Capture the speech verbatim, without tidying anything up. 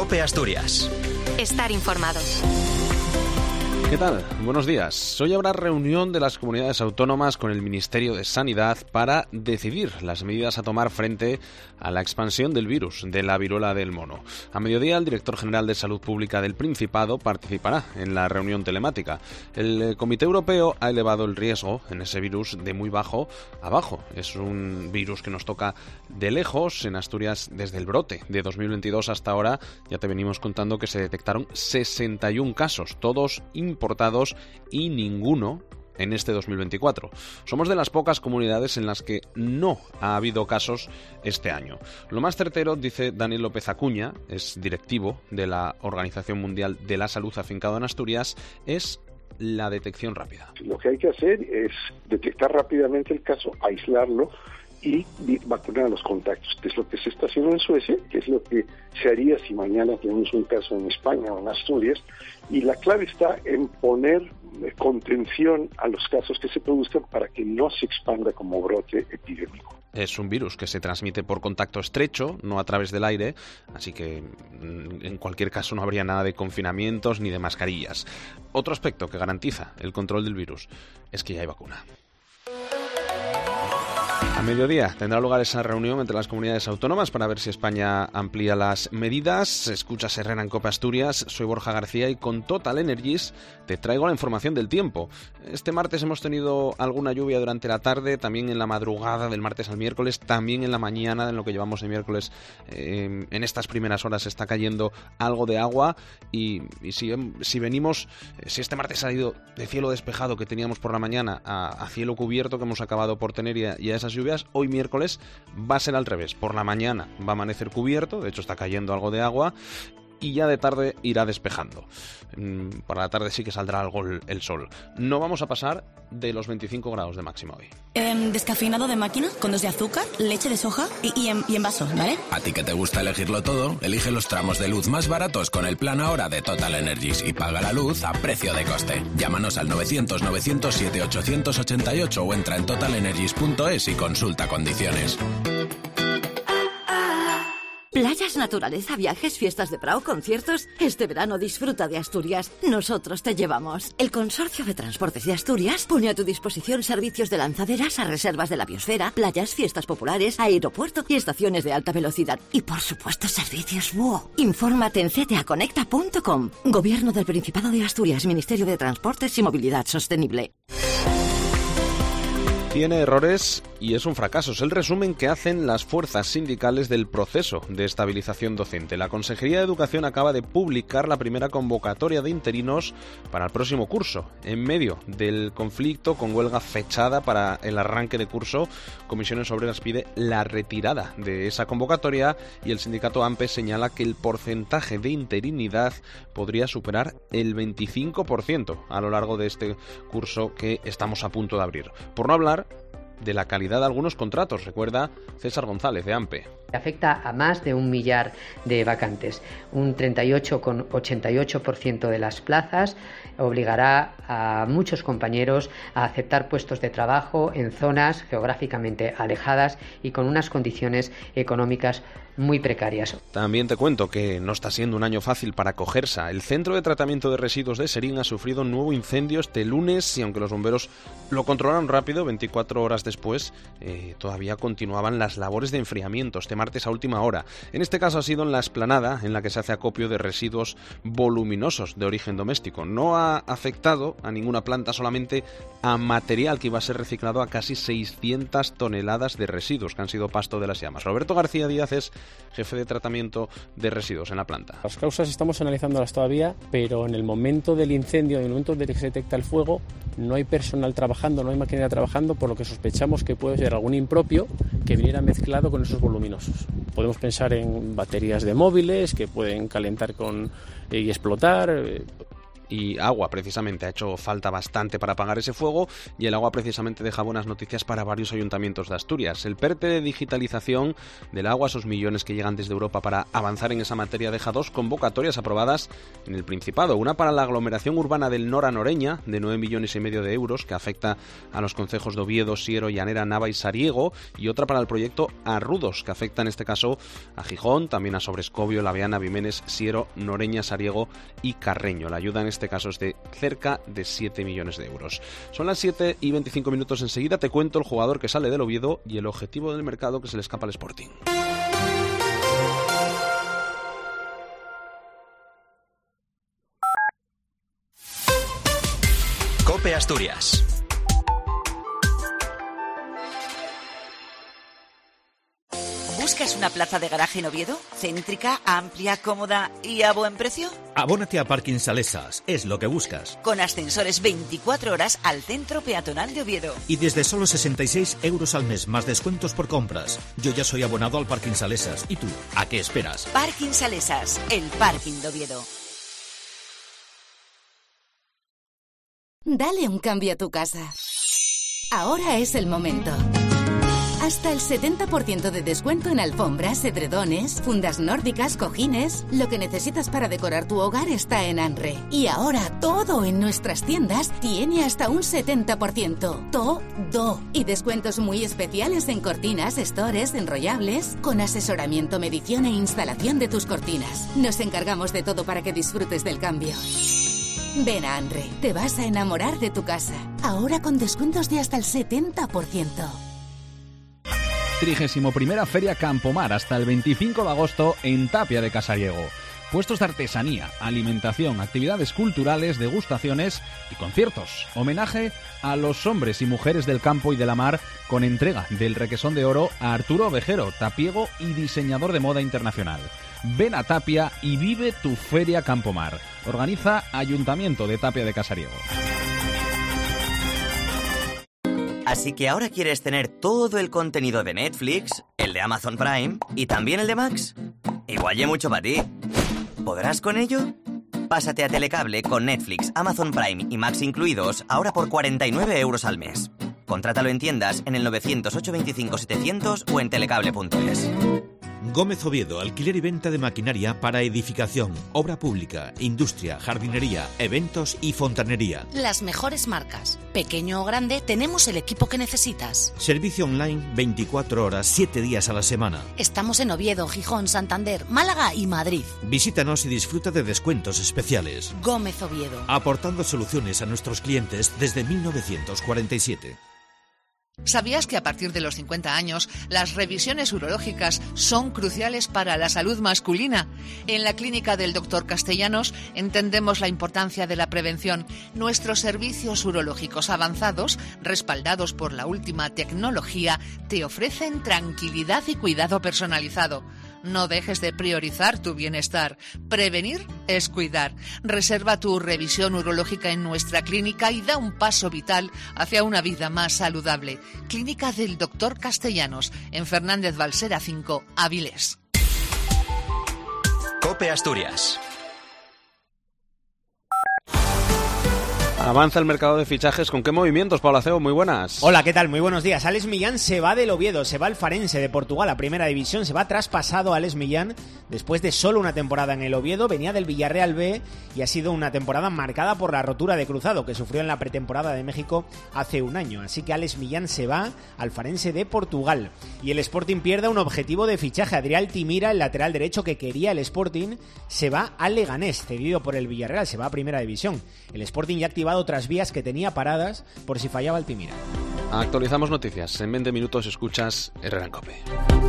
COPE Asturias. Estar informado. ¿Qué tal? Buenos días. Hoy habrá reunión de las comunidades autónomas con el Ministerio de Sanidad para decidir las medidas a tomar frente a la expansión del virus de la viruela del mono. A mediodía, el director general de Salud Pública del Principado participará en la reunión telemática. El Comité Europeo ha elevado el riesgo en ese virus de muy bajo a bajo. Es un virus que nos toca de lejos. En Asturias, desde el brote de dos mil veintidós hasta ahora, ya te venimos contando que se detectaron sesenta y un casos, todos importantes importados y ninguno en este dos mil veinticuatro. Somos de las pocas comunidades en las que no ha habido casos este año. Lo más certero, dice Daniel López Acuña, es directivo de la Organización Mundial de la Salud afincado en Asturias, es la detección rápida. Lo que hay que hacer es detectar rápidamente el caso, aislarlo y vacunar a los contactos, que es lo que se está haciendo en Suecia, que es lo que se haría si mañana tenemos un caso en España o en Asturias, y la clave está en poner contención a los casos que se produzcan para que no se expanda como brote epidémico. Es un virus que se transmite por contacto estrecho, no a través del aire, así que en cualquier caso no habría nada de confinamientos ni de mascarillas. Otro aspecto que garantiza el control del virus es que ya hay vacuna. A mediodía tendrá lugar esa reunión entre las comunidades autónomas para ver si España amplía las medidas. Escucha Herrera en COPE Asturias, soy Borja García y con Total Energies te traigo la información del tiempo. Este martes hemos tenido alguna lluvia durante la tarde, también en la madrugada del martes al miércoles, también en la mañana, en lo que llevamos de miércoles. Eh, en estas primeras horas está cayendo algo de agua y, y si, si venimos, si este martes ha ido de cielo despejado que teníamos por la mañana a, a cielo cubierto que hemos acabado por tener y a, y a esas lluvias, hoy miércoles va a ser al revés. Por la mañana va a amanecer cubierto, de hecho está cayendo algo de agua, y ya de tarde irá despejando. Para la tarde sí que saldrá algo el, el sol. No vamos a pasar de los veinticinco grados de máxima hoy. Eh, descafeinado de máquina, con dos de azúcar, leche de soja y, y, en, y en vaso, ¿vale? A ti que te gusta elegirlo todo, elige los tramos de luz más baratos con el plan ahora de Total Energies y paga la luz a precio de coste. Llámanos al novecientos novecientos siete ochocientos ochenta y ocho o entra en total energies punto es y consulta condiciones. Playas, naturaleza, viajes, fiestas de Prado, conciertos. Este verano disfruta de Asturias. Nosotros te llevamos. El Consorcio de Transportes de Asturias pone a tu disposición servicios de lanzaderas a reservas de la biosfera, playas, fiestas populares, aeropuerto y estaciones de alta velocidad. Y por supuesto servicios B U O. Infórmate en c t a conecta punto com. Gobierno del Principado de Asturias, Ministerio de Transportes y Movilidad Sostenible. Tiene errores y es un fracaso. Es el resumen que hacen las fuerzas sindicales del proceso de estabilización docente. La Consejería de Educación acaba de publicar la primera convocatoria de interinos para el próximo curso. En medio del conflicto, con huelga fechada para el arranque de curso, Comisiones Obreras pide la retirada de esa convocatoria y el sindicato AMPE señala que el porcentaje de interinidad podría superar el veinticinco por ciento a lo largo de este curso que estamos a punto de abrir. Por no hablar de la calidad de algunos contratos, recuerda César González de AMPE. Afecta a más de un millar de vacantes. Un treinta y ocho coma ochenta y ocho por ciento de las plazas obligará a muchos compañeros a aceptar puestos de trabajo en zonas geográficamente alejadas y con unas condiciones económicas muy precarias. También te cuento que no está siendo un año fácil para Cogersa. El centro de tratamiento de residuos de Serín ha sufrido un nuevo incendio este lunes y aunque los bomberos lo controlaron rápido, veinticuatro horas después, eh, todavía continuaban las labores de enfriamiento este martes a última hora. En este caso ha sido en la explanada en la que se hace acopio de residuos voluminosos de origen doméstico. No ha afectado a ninguna planta, solamente a material que iba a ser reciclado, a casi seiscientas toneladas de residuos que han sido pasto de las llamas. Roberto García Díaz es jefe de tratamiento de residuos en la planta. Las causas estamos analizándolas todavía, pero en el momento del incendio, en el momento de que se detecta el fuego, no hay personal trabajando, no hay maquinaria trabajando, por lo que sospechamos que puede ser algún impropio que viniera mezclado con esos voluminosos. Podemos pensar en baterías de móviles que pueden calentar con, eh, y explotar. Eh, y agua precisamente ha hecho falta bastante para apagar ese fuego, y el agua precisamente deja buenas noticias para varios ayuntamientos de Asturias. El PERTE de digitalización del agua, esos millones que llegan desde Europa para avanzar en esa materia, deja dos convocatorias aprobadas en el Principado. Una para la aglomeración urbana del Nora Noreña, de nueve millones y medio de euros, que afecta a los concejos de Oviedo, Siero, Llanera, Nava y Sariego, y otra para el proyecto Arrudos, que afecta en este caso a Gijón, también a Sobrescobio, Laviana, Vimenes, Siero, Noreña, Sariego y Carreño. La ayuda en este caso es de cerca de siete millones de euros. Son las siete y veinticinco minutos. Enseguida te cuento el jugador que sale del Oviedo y el objetivo del mercado que se le escapa al Sporting. COPE Asturias. ¿Buscas una plaza de garaje en Oviedo? ¿Céntrica, amplia, cómoda y a buen precio? Abónate a Parking Salesas, es lo que buscas. Con ascensores veinticuatro horas al centro peatonal de Oviedo. Y desde solo sesenta y seis euros al mes, más descuentos por compras. Yo ya soy abonado al Parking Salesas. ¿Y tú? ¿A qué esperas? Parking Salesas, el parking de Oviedo. Dale un cambio a tu casa. Ahora es el momento. Hasta el setenta por ciento de descuento en alfombras, edredones, fundas nórdicas, cojines. Lo que necesitas para decorar tu hogar está en Anre. Y ahora todo en nuestras tiendas tiene hasta un setenta por ciento. Todo. Y descuentos muy especiales en cortinas, stores, enrollables, con asesoramiento, medición e instalación de tus cortinas. Nos encargamos de todo para que disfrutes del cambio. Ven a Anre, te vas a enamorar de tu casa. Ahora con descuentos de hasta el setenta por ciento. trigésima primera Feria Campomar hasta el veinticinco de agosto en Tapia de Casariego. Puestos de artesanía, alimentación, actividades culturales, degustaciones y conciertos. Homenaje a los hombres y mujeres del campo y de la mar con entrega del Requesón de Oro a Arturo Ovejero, tapiego y diseñador de moda internacional. Ven a Tapia y vive tu Feria Campomar. Organiza Ayuntamiento de Tapia de Casariego. Así que ahora quieres tener todo el contenido de Netflix, el de Amazon Prime y también el de Max. Igual hay mucho para ti. ¿Podrás con ello? Pásate a Telecable con Netflix, Amazon Prime y Max incluidos ahora por cuarenta y nueve euros al mes. Contrátalo en tiendas en el novecientos, ochocientos veinticinco, setecientos o en telecable punto es. Gómez Oviedo, alquiler y venta de maquinaria para edificación, obra pública, industria, jardinería, eventos y fontanería. Las mejores marcas. Pequeño o grande, tenemos el equipo que necesitas. Servicio online veinticuatro horas, siete días a la semana. Estamos en Oviedo, Gijón, Santander, Málaga y Madrid. Visítanos y disfruta de descuentos especiales. Gómez Oviedo. Aportando soluciones a nuestros clientes desde mil novecientos cuarenta y siete. ¿Sabías que a partir de los cincuenta años las revisiones urológicas son cruciales para la salud masculina? En la clínica del doctor Castellanos entendemos la importancia de la prevención. Nuestros servicios urológicos avanzados, respaldados por la última tecnología, te ofrecen tranquilidad y cuidado personalizado. No dejes de priorizar tu bienestar. Prevenir es cuidar. Reserva tu revisión urológica en nuestra clínica y da un paso vital hacia una vida más saludable. Clínica del doctor Castellanos, en Fernández Balsera cinco, Avilés. COPE Asturias. Avanza el mercado de fichajes. ¿Con qué movimientos, Pablo Acebo? Muy buenas. Hola, ¿qué tal? Muy buenos días. Alex Millán se va del Oviedo, se va al Farense de Portugal a Primera División, se va traspasado a Alex Millán después de solo una temporada en el Oviedo. Venía del Villarreal B y ha sido una temporada marcada por la rotura de cruzado que sufrió en la pretemporada de México hace un año. Así que Alex Millán se va al Farense de Portugal. Y el Sporting pierde un objetivo de fichaje. Adrián Altimira, el lateral derecho que quería el Sporting, se va al Leganés, cedido por el Villarreal, se va a Primera División. El Sporting ya ha activado otras vías que tenía paradas por si fallaba Altimira. Actualizamos noticias. En veinte minutos escuchas Herrera en COPE.